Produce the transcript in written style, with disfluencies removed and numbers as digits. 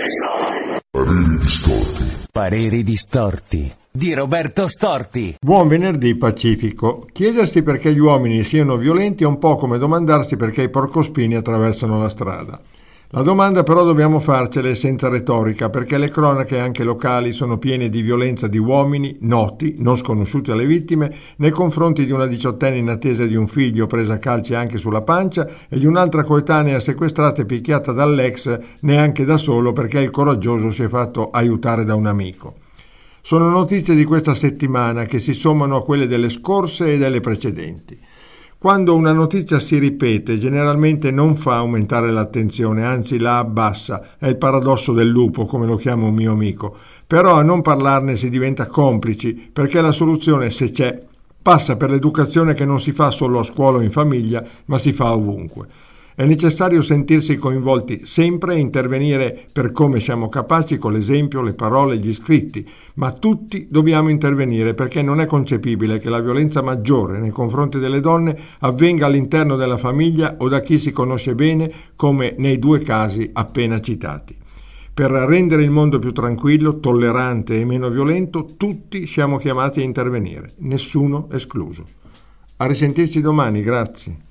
Pareri distorti. Pareri distorti di Roberto Storti. Buon venerdì pacifico. Chiedersi perché gli uomini siano violenti è un po' come domandarsi perché i porcospini attraversano la strada. La domanda però dobbiamo farcela senza retorica, perché le cronache anche locali sono piene di violenza di uomini noti, non sconosciuti alle vittime, nei confronti di una diciottenne in attesa di un figlio presa a calci anche sulla pancia e di un'altra coetanea sequestrata e picchiata dall'ex neanche da solo perché il coraggioso si è fatto aiutare da un amico. Sono notizie di questa settimana che si sommano a quelle delle scorse e delle precedenti. Quando una notizia si ripete, generalmente non fa aumentare l'attenzione, anzi la abbassa. È il paradosso del lupo, come lo chiama un mio amico. Però a non parlarne si diventa complici, perché la soluzione, se c'è, passa per l'educazione che non si fa solo a scuola o in famiglia, ma si fa ovunque. È necessario sentirsi coinvolti sempre e intervenire per come siamo capaci con l'esempio, le parole, gli scritti, ma tutti dobbiamo intervenire perché non è concepibile che la violenza maggiore nei confronti delle donne avvenga all'interno della famiglia o da chi si conosce bene, come nei due casi appena citati. Per rendere il mondo più tranquillo, tollerante e meno violento, tutti siamo chiamati a intervenire, nessuno escluso. A risentirci domani, grazie.